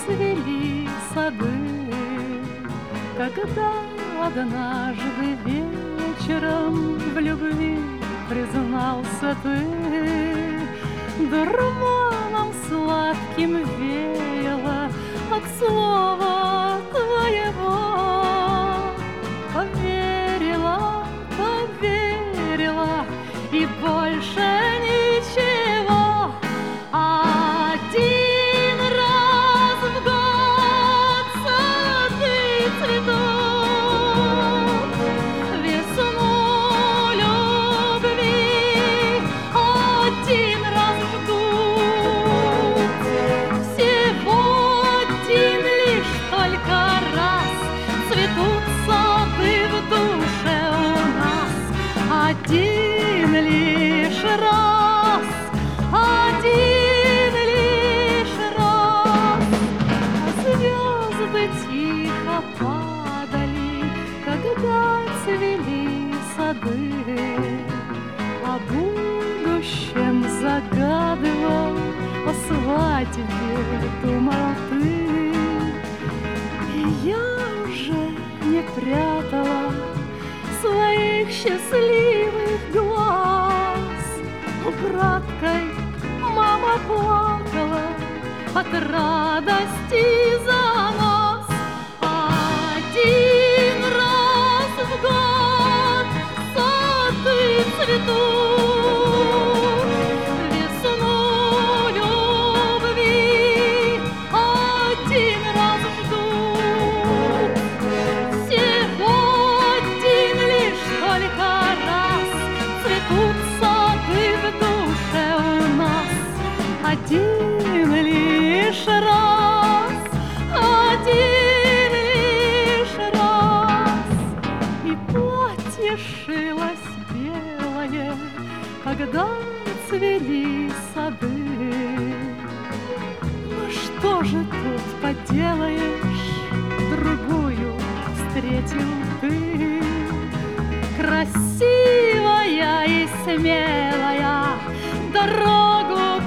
цвели сады, когда однажды вечером в любви признался ты. Дурманом сладким веяло от слова твоего. Поверила, поверила, и больше ничего. Один раз в год сады цветут, весну любви один раз ждут. Всего один лишь только раз цветут сады в душе у нас. Один лишь раз, один лишь раз. Звезды тихо падали, когда цвели сады. О будущем загадывал, о свадьбе думал ты. И я уже не прятала своих счастливых глаз. Украдкой мама плакала от радости за нас. Один раз в год сады цветут, весну любви один раз ждут. Всего один лишь только раз цветут сады в душе у нас. Один лишь раз, один лишь раз. И платье шилось белое, когда цвели сады. Ну что же тут поделаешь, другую встретил ты. Красивая и смелая дорогу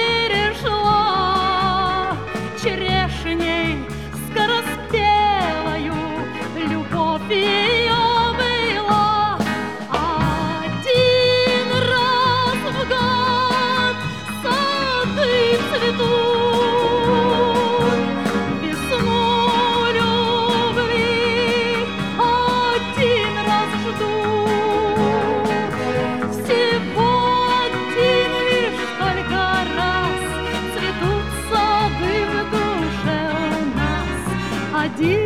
перешла, черешней скороспелою любовь ее была. Один раз в год сады цветут, весну любви один раз ждут. Всего один лишь только раз цветут сады в душе у нас. Один